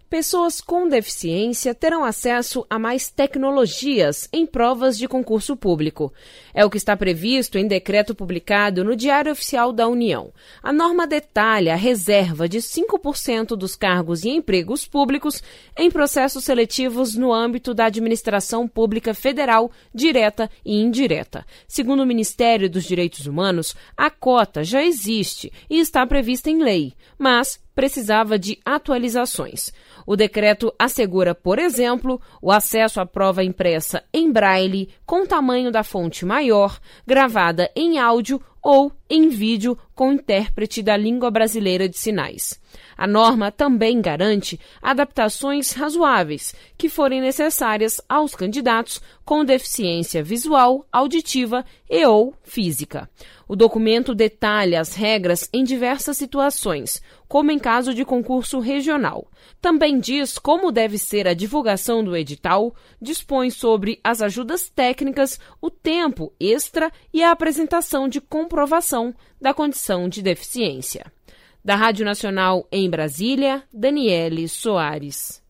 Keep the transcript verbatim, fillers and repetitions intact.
Pessoas com deficiência terão acesso a mais tecnologias em provas de concurso público. É o que está previsto em decreto publicado no Diário Oficial da União. A norma detalha a reserva de cinco por cento dos cargos e empregos públicos em processos seletivos no âmbito da administração pública federal, direta e indireta. Segundo o Ministério dos Direitos Humanos, a cota já existe e está prevista em lei, mas precisava de atualizações. O decreto assegura, por exemplo, o acesso à prova impressa em braille com tamanho da fonte maior, gravada em áudio ou em vídeo com intérprete da língua brasileira de sinais. A norma também garante adaptações razoáveis que forem necessárias aos candidatos com deficiência visual, auditiva e ou física. O documento detalha as regras em diversas situações, como em caso de concurso regional. Também diz como deve ser a divulgação do edital, dispõe sobre as ajudas técnicas, o tempo extra e a apresentação de comprovação da condição de deficiência. Da Rádio Nacional em Brasília, Daniele Soares.